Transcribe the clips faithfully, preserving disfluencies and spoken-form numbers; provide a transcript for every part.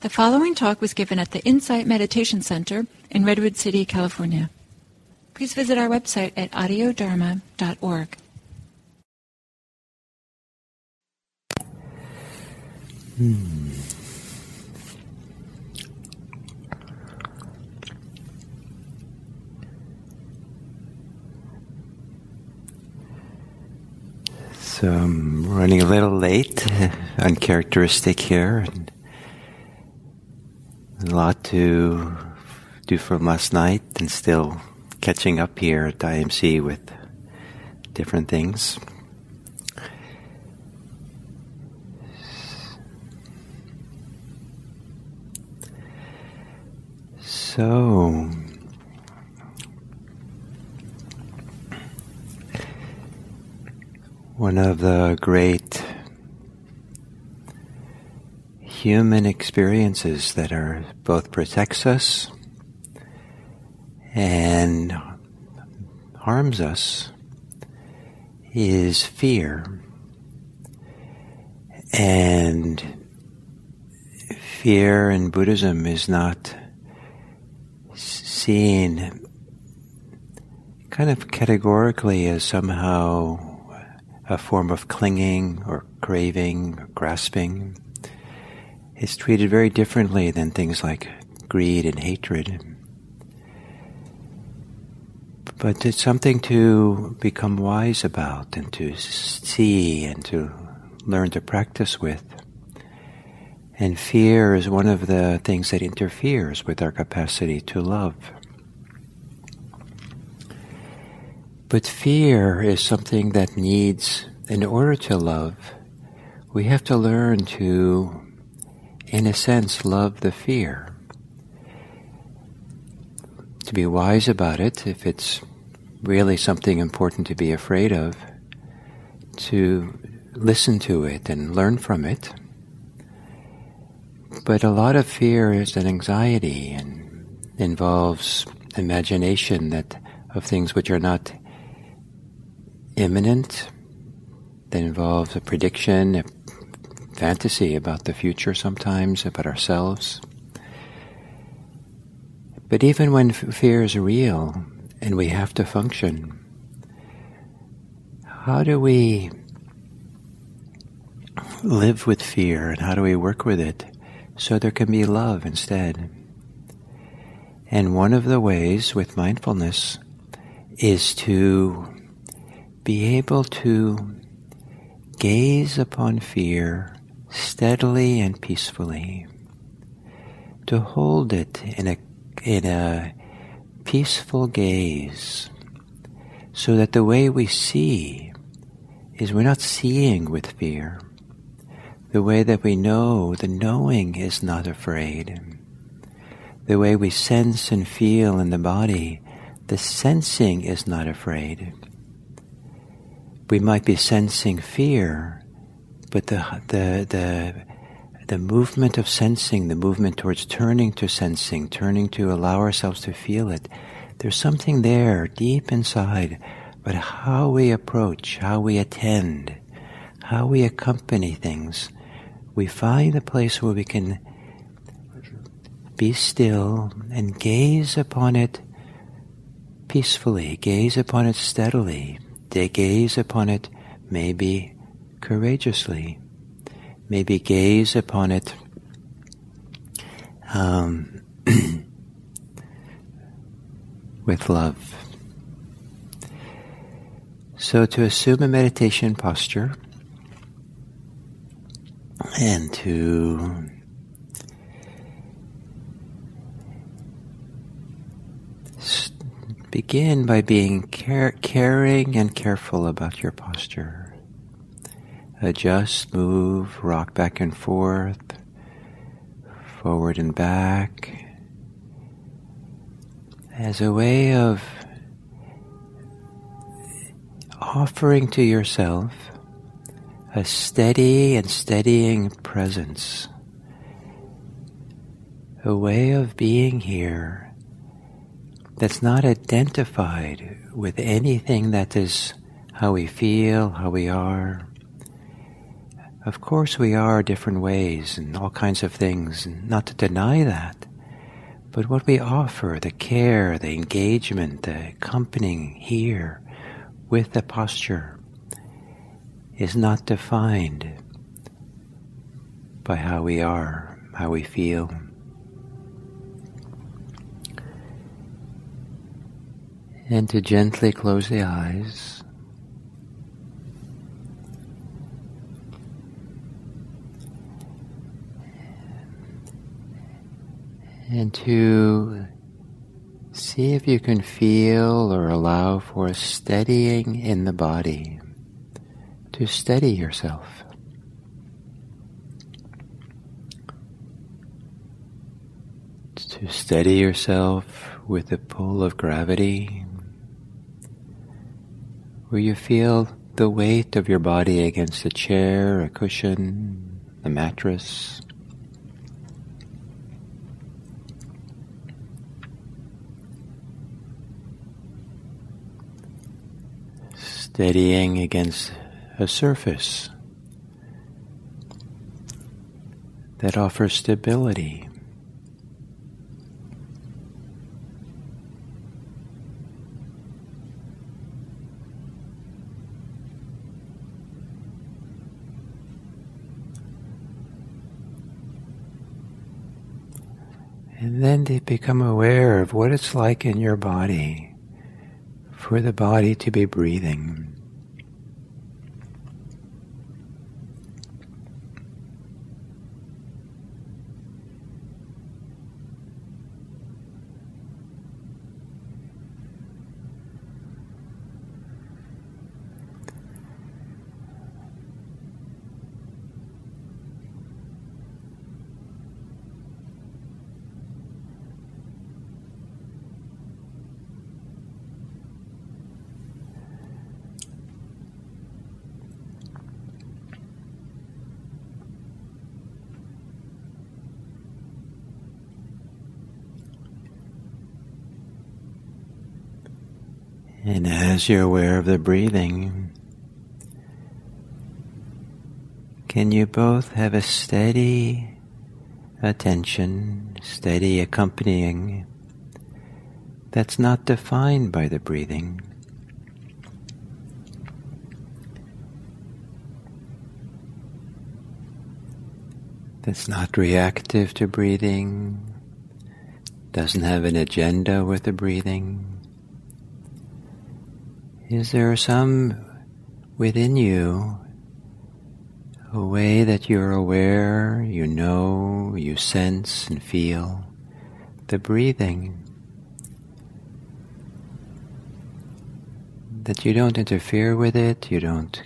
The following talk was given at the Insight Meditation Center in Redwood City, California. Please visit our website at audio dharma dot org. Hmm. So I'm running a little late, uncharacteristic here. A lot to do from last night and still catching up here at I M C with different things. So, one of the great human experiences that are both protects us and harms us is fear. And fear in Buddhism is not seen kind of categorically as somehow a form of clinging or craving or grasping. It's treated very differently than things like greed and hatred. But it's something to become wise about and to see and to learn to practice with. And fear is one of the things that interferes with our capacity to love. But fear is something that needs, in order to love, we have to learn to, in a sense, love the fear. To be wise about it, if it's really something important to be afraid of, to listen to it and learn from it. But a lot of fear is an anxiety and involves imagination that of things which are not imminent, that involves a prediction, a fantasy about the future sometimes, about ourselves. But even when f- fear is real and we have to function, how do we live with fear and how do we work with it so there can be love instead? And one of the ways with mindfulness is to be able to gaze upon fear steadily and peacefully, to hold it in a in a peaceful gaze, so that the way we see is we're not seeing with fear. The way that we know, the knowing is not afraid. The way we sense and feel in the body, the sensing is not afraid. We might be sensing fear, but the the the the movement of sensing, the movement towards turning to sensing, turning to allow ourselves to feel it, there's something there deep inside. But how we approach, how we attend, how we accompany things, we find a place where we can be still and gaze upon it peacefully, gaze upon it steadily, gaze upon it maybe courageously, maybe gaze upon it um, with love. So to assume a meditation posture and to begin by being care- caring and careful about your posture. Adjust, move, rock back and forth, forward and back, as a way of offering to yourself a steady and steadying presence, a way of being here that's not identified with anything that is how we feel, how we are, Of course we are different ways and all kinds of things, and not to deny that. But what we offer, the care, the engagement, the accompanying here with the posture, is not defined by how we are, how we feel. And to gently close the eyes. And to see if you can feel or allow for a steadying in the body, to steady yourself. To steady yourself with the pull of gravity, where you feel the weight of your body against a chair, a cushion, a mattress. Steadying against a surface that offers stability. And then to become aware of what it's like in your body, for the body to be breathing. And as you're aware of the breathing, can you both have a steady attention, steady accompanying, that's not defined by the breathing? That's not reactive to breathing, doesn't have an agenda with the breathing. Is there some within you, a way that you're aware, you know, you sense and feel the breathing, that you don't interfere with it, you don't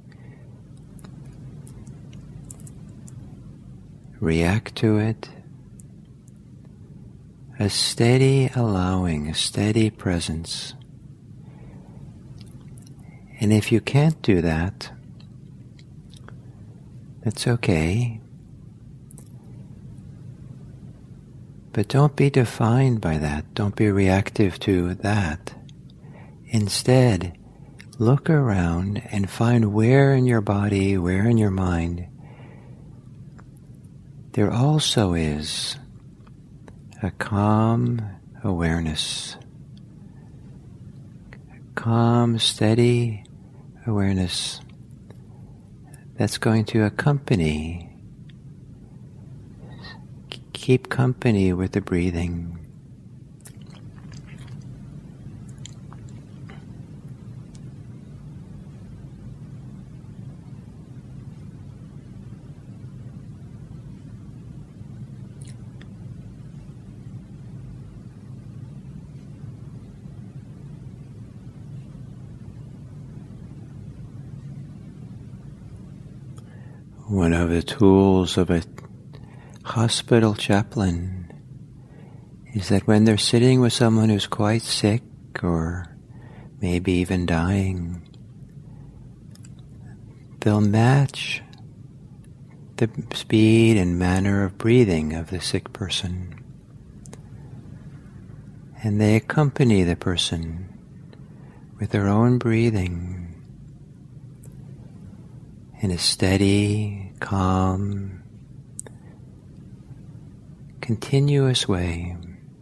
react to it? A steady allowing, a steady presence. And if you can't do that, that's okay. But don't be defined by that. Don't be reactive to that. Instead, look around and find where in your body, where in your mind, there also is a calm awareness. A calm, steady awareness that's going to accompany, keep company with the breathing. One of the tools of a hospital chaplain is that when they're sitting with someone who's quite sick or maybe even dying, they'll match the speed and manner of breathing of the sick person. And they accompany the person with their own breathing in a steady, calm, continuous way.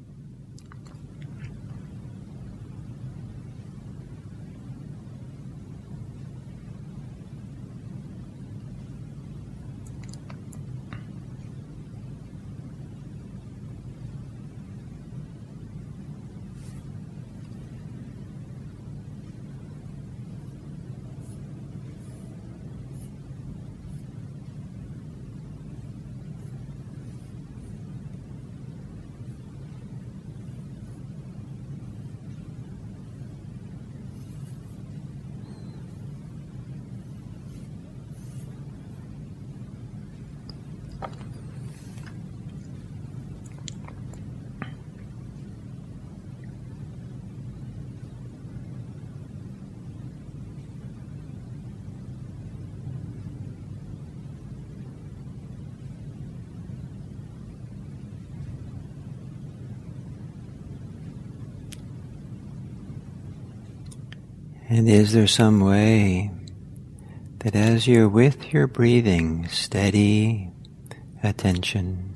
And is there some way that as you're with your breathing, steady attention,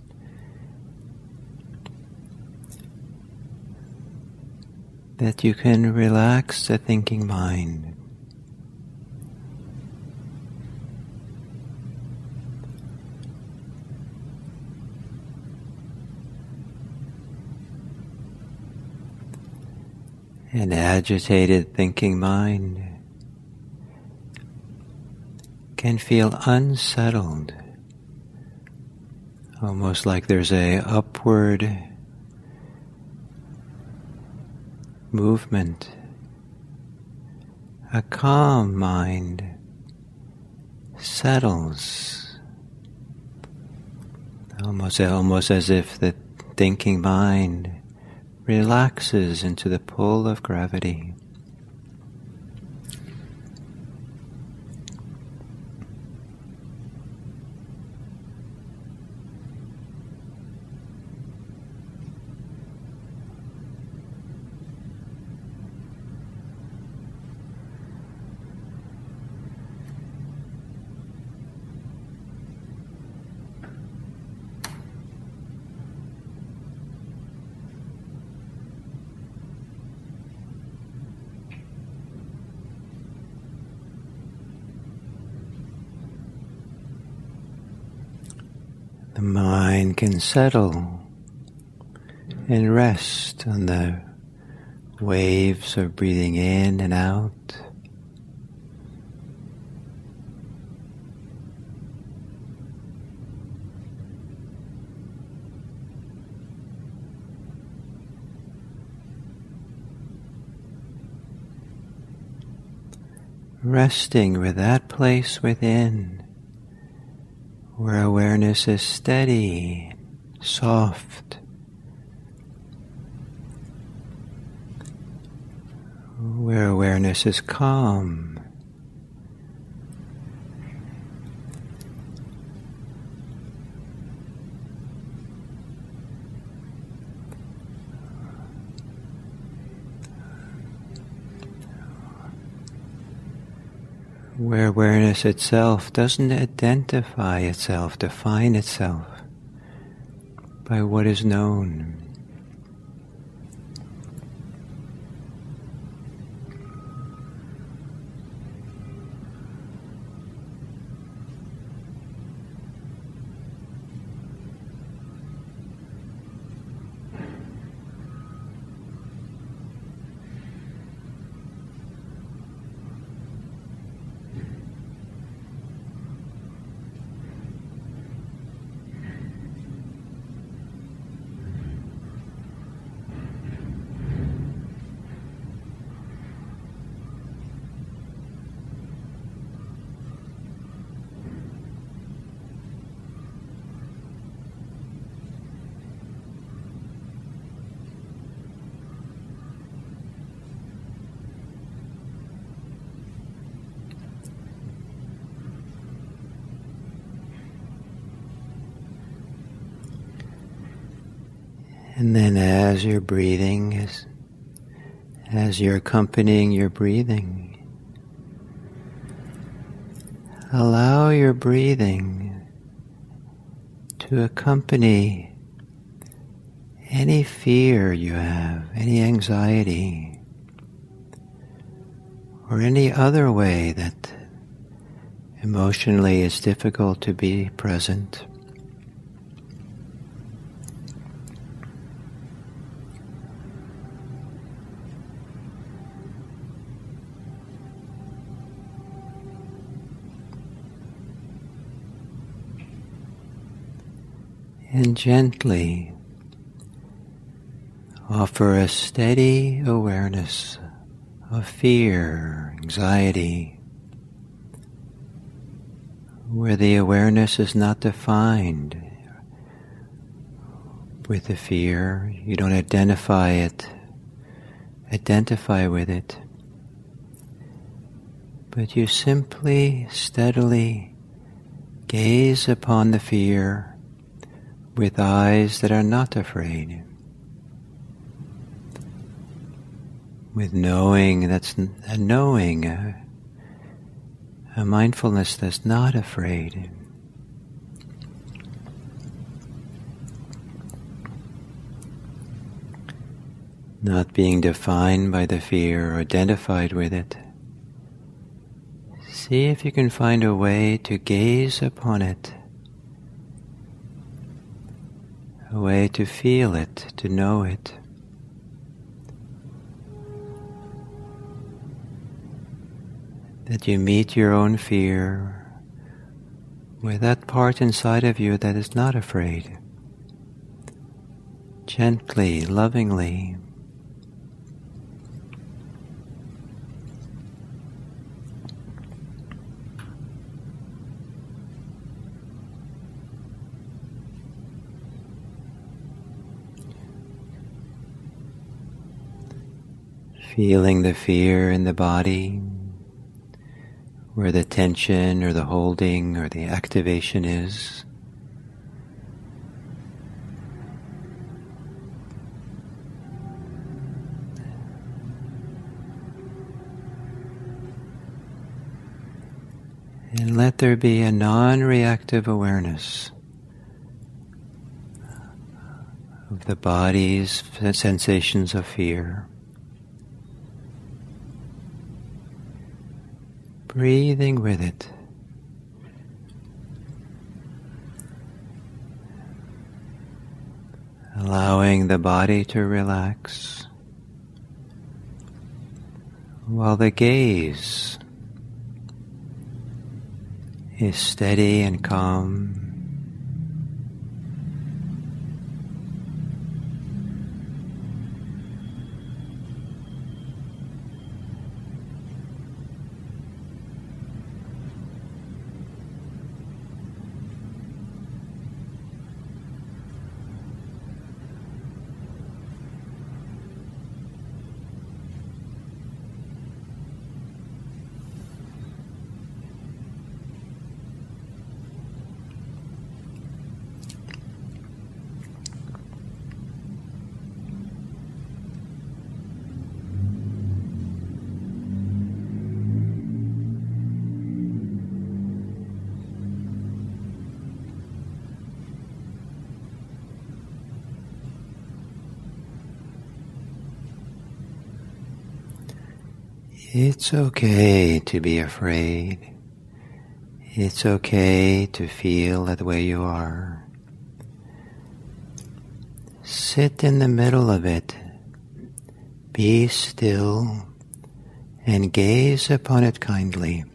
that you can relax the thinking mind? An agitated thinking mind can feel unsettled, almost like there's a upward movement. A calm mind settles, almost, almost as if the thinking mind relaxes into the pull of gravity. The mind can settle and rest on the waves of breathing in and out. Resting with that place within, where awareness is steady, soft, where awareness is calm, where awareness itself doesn't identify itself, define itself by what is known. And then as you're breathing, as, as you're accompanying your breathing, allow your breathing to accompany any fear you have, any anxiety, or any other way that emotionally is difficult to be present. And gently offer a steady awareness of fear, anxiety, where the awareness is not defined with the fear. You don't identify it, identify with it, but you simply, steadily gaze upon the fear with eyes that are not afraid, with knowing that's a knowing, a, a mindfulness that's not afraid. Not being defined by the fear or identified with it. See if you can find a way to gaze upon it, a way to feel it, to know it. That you meet your own fear with that part inside of you that is not afraid. Gently, lovingly. Feeling the fear in the body, where the tension or the holding or the activation is. And let there be a non-reactive awareness of the body's sensations of fear. Breathing with it. Allowing the body to relax while the gaze is steady and calm. It's okay to be afraid. It's okay to feel that way you are. Sit in the middle of it. Be still and gaze upon it kindly.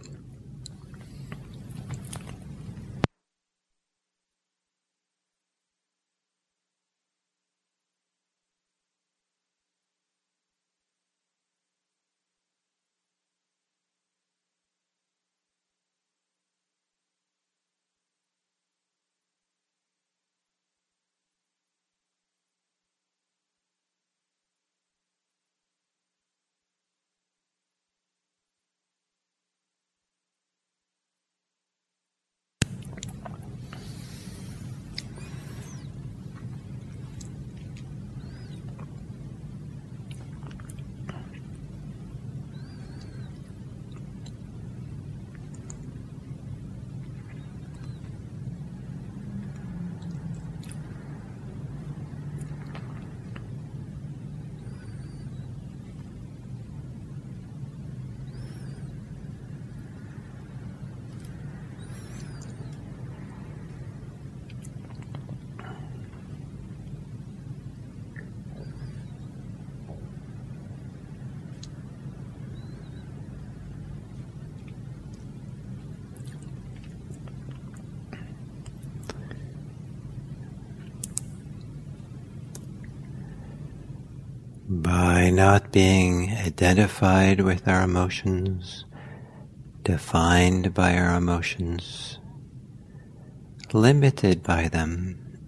by not being identified with our emotions, defined by our emotions, limited by them,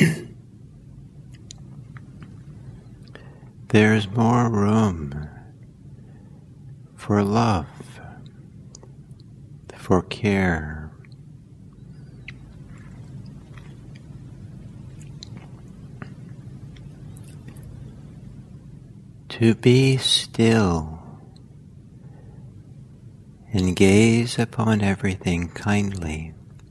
there's more room for love, for care. To be still and gaze upon everything kindly.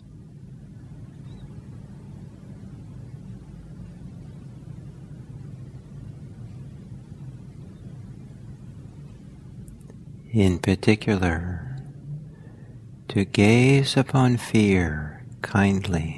In particular, to gaze upon fear kindly.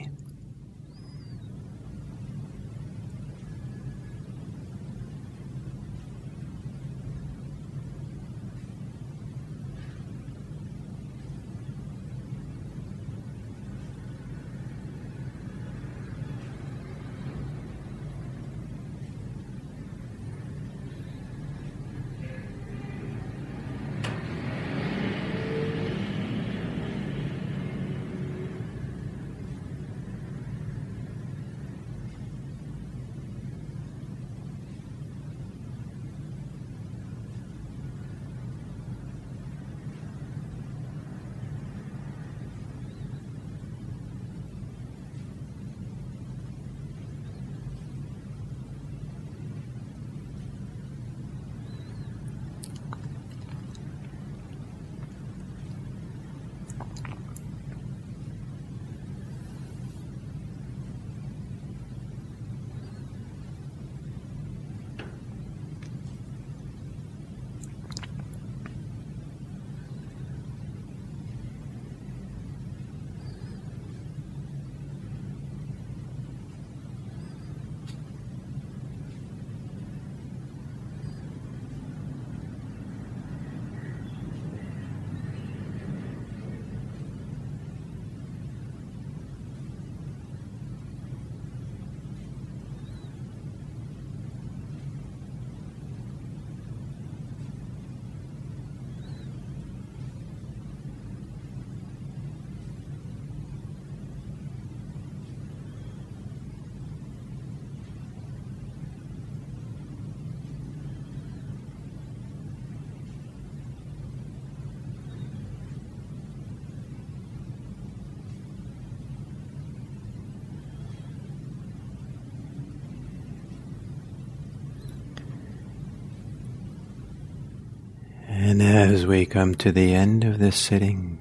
And as we come to the end of this sitting,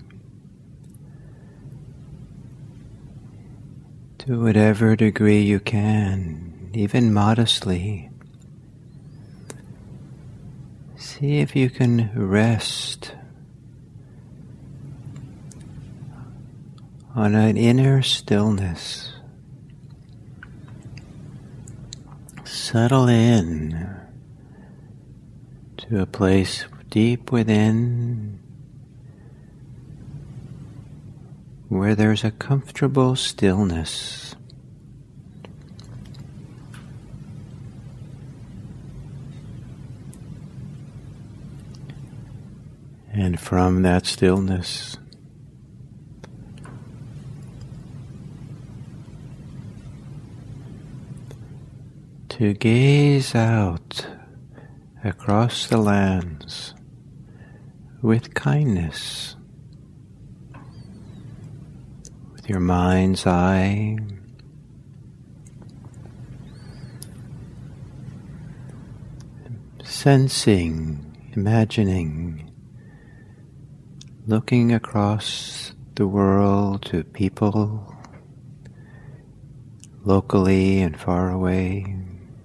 to whatever degree you can, even modestly, see if you can rest on an inner stillness. Settle in to a place deep within where there's a comfortable stillness. And from that stillness, to gaze out across the lands with kindness, with your mind's eye, sensing, imagining, looking across the world to people locally and far away,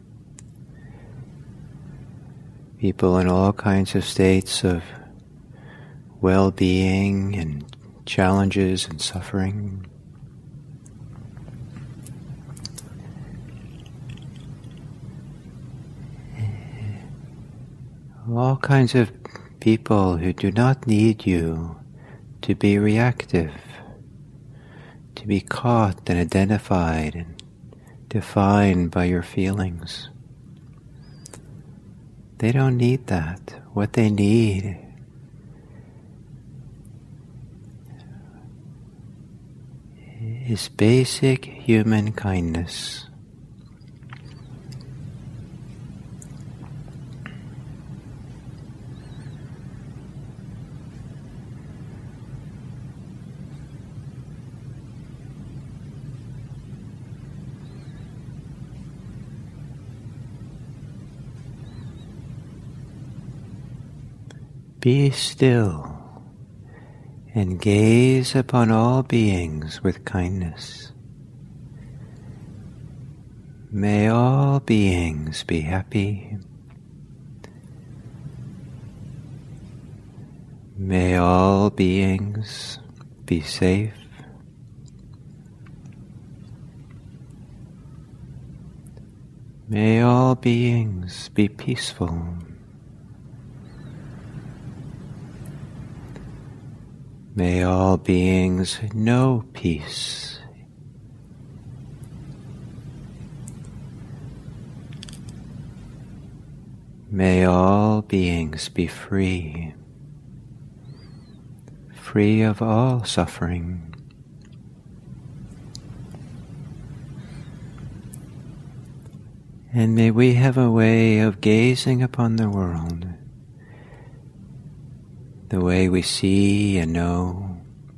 people in all kinds of states of well-being and challenges and suffering. All kinds of people who do not need you to be reactive, to be caught and identified and defined by your feelings. They don't need that. What they need is basic human kindness. Be still and gaze upon all beings with kindness. May all beings be happy. May all beings be safe. May all beings be peaceful. May all beings know peace. May all beings be free, free of all suffering. And may we have a way of gazing upon the world the way we see and know,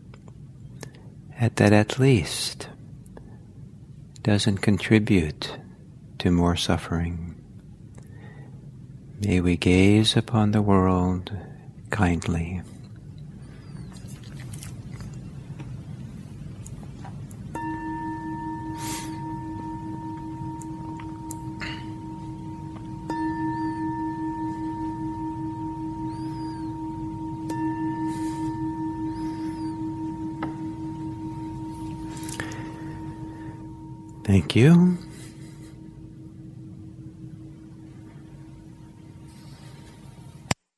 at that at least doesn't contribute to more suffering. May we gaze upon the world kindly. Thank you.